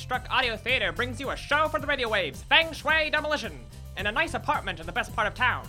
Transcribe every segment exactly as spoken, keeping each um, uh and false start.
Struck Audio Theater brings you a show for the radio waves, Feng Shui Demolition, in a nice apartment in the best part of town.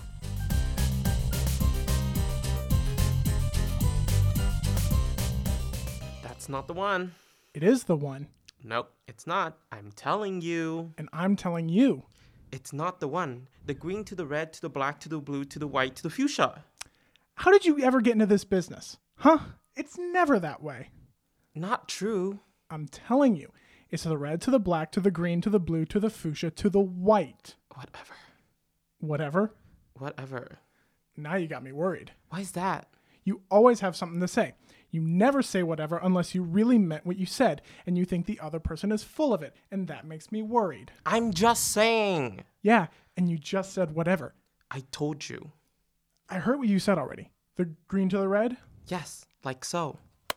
That's not the one. It is the one. Nope, it's not. I'm telling you. And I'm telling you. It's not the one. The green to the red to the black to the blue to the white to the fuchsia. How did you ever get into this business? Huh? It's never that way. Not true. I'm telling you. It's the red to the black to the green to the blue to the fuchsia to the white. Whatever. Whatever? Whatever. Now you got me worried. Why's that? You always have something to say. You never say whatever unless you really meant what you said, and you think the other person is full of it, and that makes me worried. I'm just saying. Yeah, and you just said whatever. I told you. I heard what you said already. The green to the red? Yes, like so.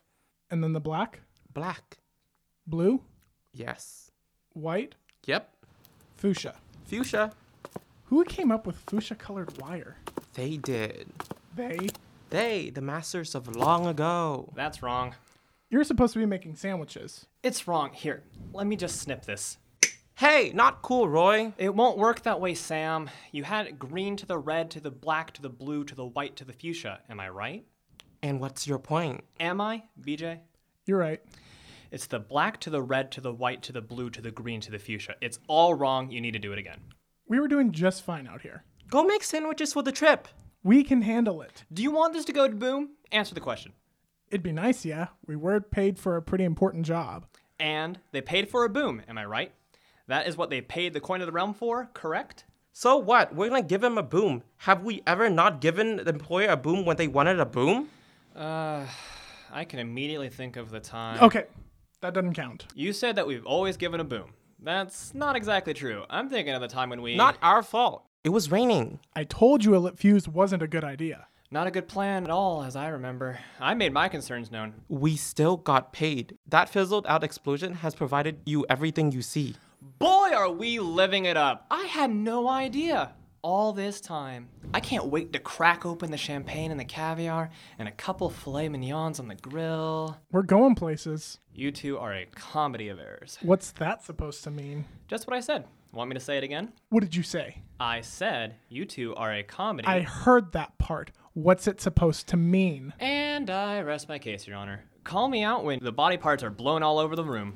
And then the black? Black. Blue? Yes. White? Yep. Fuchsia. Fuchsia. Who came up with fuchsia-colored wire? They did. They? They, the masters of long ago. That's wrong. You're supposed to be making sandwiches. It's wrong. Here, let me just snip this. Hey, not cool, Roy. It won't work that way, Sam. You had green to the red to the black to the blue to the white to the fuchsia. Am I right? And what's your point? Am I, B J? You're right. It's the black to the red to the white to the blue to the green to the fuchsia. It's all wrong. You need to do it again. We were doing just fine out here. Go make sandwiches for the trip. We can handle it. Do you want this to go to Boom? Answer the question. It'd be nice, yeah. We were paid for a pretty important job. And they paid for a boom, am I right? That is what they paid the coin of the realm for, correct? So what? We're gonna give him a boom. Have we ever not given the employer a boom when they wanted a boom? Uh, I can immediately think of the time. Okay, that doesn't count. You said that we've always given a boom. That's not exactly true. I'm thinking of the time when we... Not our fault. It was raining. I told you a lit fuse wasn't a good idea. Not a good plan at all, as I remember. I made my concerns known. We still got paid. That fizzled out explosion has provided you everything you see. Boy, are we living it up. I had no idea. All this time. I can't wait to crack open the champagne and the caviar and a couple filet mignons on the grill. We're going places. You two are a comedy of errors. What's that supposed to mean? Just what I said. Want me to say it again? What did you say? I said you two are a comedy. I heard that part. What's it supposed to mean? And I rest my case, Your Honor. Call me out when the body parts are blown all over the room.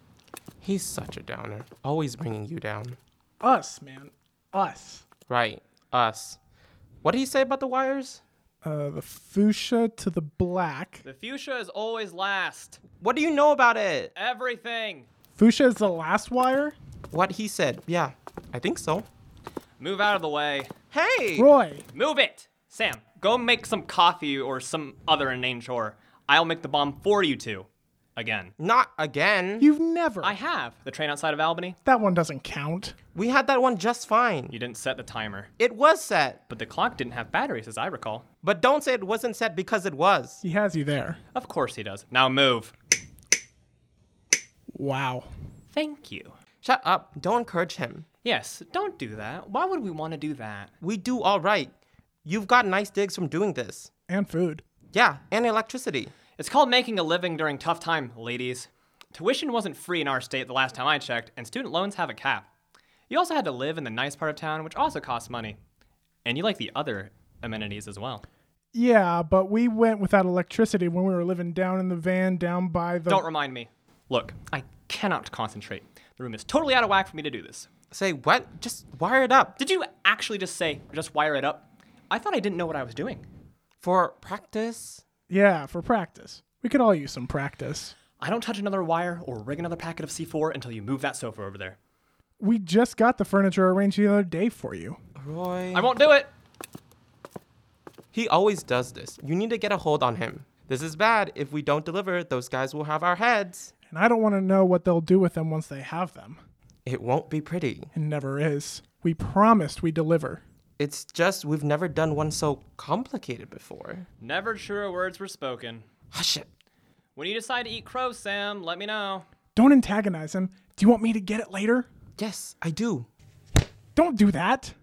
He's such a downer. Always bringing you down. Us, man. Us. Right. Us. What did he say about the wires? Uh, the fuchsia to the black. The fuchsia is always last. What do you know about it? Everything. Fuchsia is the last wire? What he said. Yeah, I think so. Move out of the way. Hey! Roy. Move it! Sam, go make some coffee or some other inane chore. I'll make the bomb for you two. Again. Not again. You've never. I have. The train outside of Albany? That one doesn't count. We had that one just fine. You didn't set the timer. It was set. But the clock didn't have batteries, as I recall. But don't say it wasn't set because it was. He has you there. Of course he does. Now move. Wow. Thank you. Shut up. Don't encourage him. Yes, don't do that. Why would we want to do that? We do all right. You've got nice digs from doing this. And food. Yeah, and electricity. It's called making a living during tough time, ladies. Tuition wasn't free in our state the last time I checked, and student loans have a cap. You also had to live in the nice part of town, which also costs money. And you like the other amenities as well. Yeah, but we went without electricity when we were living down in the van down by the... Don't remind me. Look, I cannot concentrate. The room is totally out of whack for me to do this. Say what? Just wire it up. Did you actually just say, just wire it up? I thought I didn't know what I was doing. For practice? Yeah, for practice. We could all use some practice. I don't touch another wire or rig another packet of C four until you move that sofa over there. We just got the furniture arranged the other day for you. Roy... I won't do it! He always does this. You need to get a hold on him. This is bad. If we don't deliver, those guys will have our heads. And I don't want to know what they'll do with them once they have them. It won't be pretty. It never is. We promised we deliver. It's just we've never done one so complicated before. Never truer words were spoken. Hush it. When you decide to eat crow, Sam, let me know. Don't antagonize him. Do you want me to get it later? Yes, I do. Don't do that.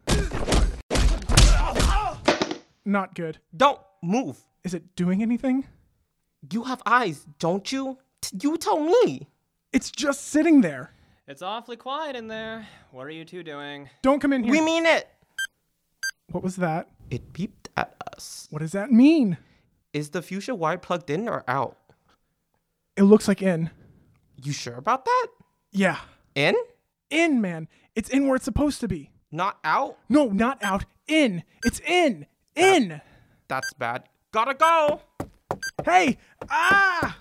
Not good. Don't move. Is it doing anything? You have eyes, don't you? T- you tell me. It's just sitting there. It's awfully quiet in there. What are you two doing? Don't come in here. We mean it. What was that? It beeped at us. What does that mean? Is the fuchsia wire plugged in or out? It looks like in. You sure about that? Yeah. In? In, man. It's in where it's supposed to be. Not out? No, not out. In. It's in. In. That's bad. Gotta go. Hey! Ah!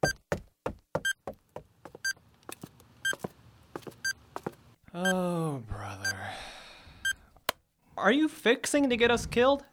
Oh, brother. Are you fixing to get us killed?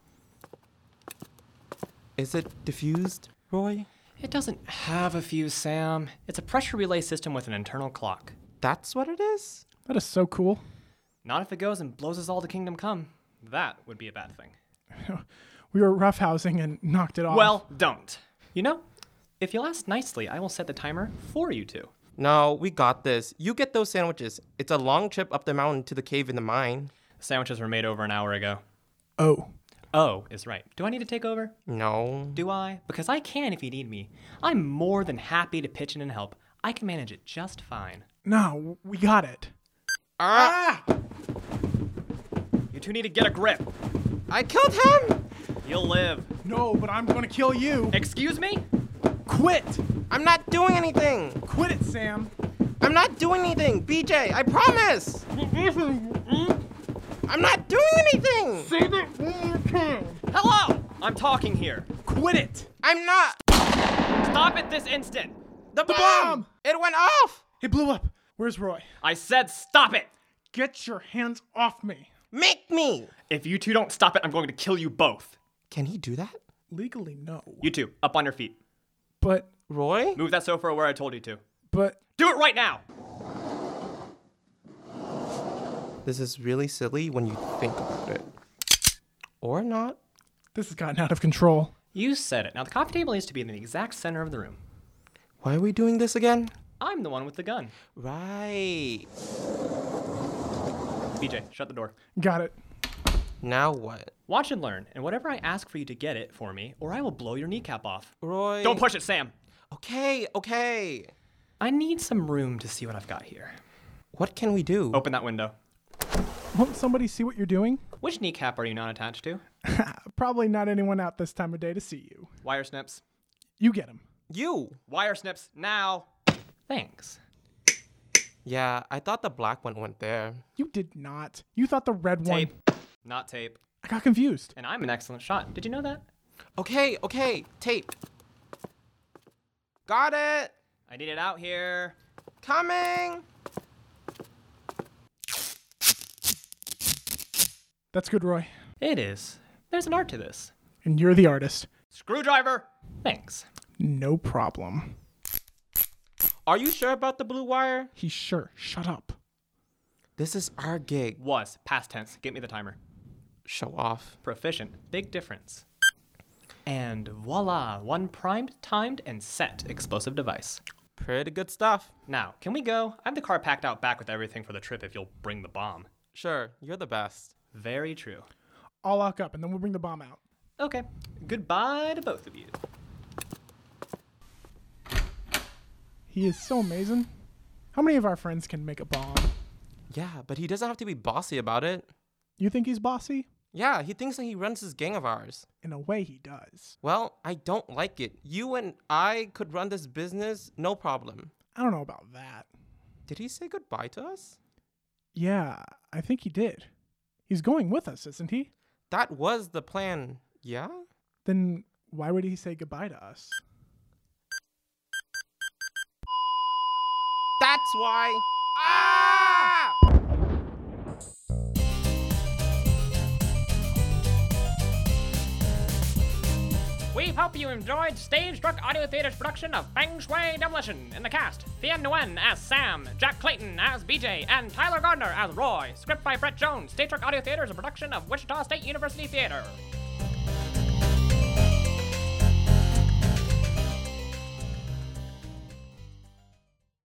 Is it diffused, Roy? It doesn't have a fuse, Sam. It's a pressure relay system with an internal clock. That's what it is? That is so cool. Not if it goes and blows us all to Kingdom Come. That would be a bad thing. We were roughhousing and knocked it off. Well, don't. You know, if you'll ask nicely, I will set the timer for you two. No, we got this. You get those sandwiches. It's a long trip up the mountain to the cave in the mine. The sandwiches were made over an hour ago. Oh. Oh is right. Do I need to take over? No. Do I? Because I can if you need me. I'm more than happy to pitch in and help. I can manage it just fine. No, we got it. Ah! You two need to get a grip. I killed him! You'll live. No, but I'm gonna kill you. Excuse me? Quit! I'm not doing anything! Quit it, Sam. I'm not doing anything! B J, I promise! I'm not doing anything! Say that one more time. Hello! I'm talking here. Quit it! I'm not! Stop it this instant. The, The bomb! bomb! It went off! It blew up. Where's Roy? I said stop it. Get your hands off me. Make me! If you two don't stop it, I'm going to kill you both. Can he do that? Legally, no. You two, up on your feet. But, Roy? Move that sofa where I told you to. but, Do it right now. This is really silly when you think about it. Or not. this has gotten out of control. You said it. Now the coffee table needs to be in the exact center of the room. Why are we doing this again? I'm the one with the gun. Right. B J, shut the door. Got it. Now what? Watch and learn, and whatever I ask for you to get it for me, or I will blow your kneecap off. Roy. Don't push it, Sam. Okay, okay. I need some room to see what I've got here. What can we do? Open that window. Won't somebody see what you're doing? Which kneecap are you not attached to? Probably not anyone out this time of day to see you. Wire snips. You get him. You. Wire snips now. Thanks. Yeah, I thought the black one went there. You did not. You thought the red Tape. one. Not tape. I got confused. And I'm an excellent shot. Did you know that? Okay, okay. Tape. Got it. I need it out here. Coming. That's good, Roy. It is. There's an art to this. And you're the artist. Screwdriver. Thanks. No problem. Are you sure about the blue wire? He's sure. Shut up. This is our gig. Was. Past tense. Get me the timer. Show off. Proficient. Big difference. And voila. One primed, timed, and set explosive device. Pretty good stuff. Now, can we go? I have the car packed out back with everything for the trip if you'll bring the bomb. Sure, you're the best. Very true. I'll lock up and then we'll bring the bomb out. Okay. Goodbye to both of you. He is so amazing. How many of our friends can make a bomb? Yeah, but he doesn't have to be bossy about it. You think he's bossy? Yeah, he thinks that he runs this gang of ours. In a way, he does. Well, I don't like it. You and I could run this business, no problem. I don't know about that. Did he say goodbye to us? Yeah, I think he did. He's going with us, isn't he? That was the plan, yeah? Then why would he say goodbye to us? That's why. Ah! We hope you enjoyed Stage Struck Audio Theater's production of Feng Shui Demolition. In the cast, Thien Nguyen as Sam, Jack Clayton as B J, and Tyler Gardner as Roy. Script by Brett Jones. Stage Struck Audio Theater is a production of Wichita State University Theater.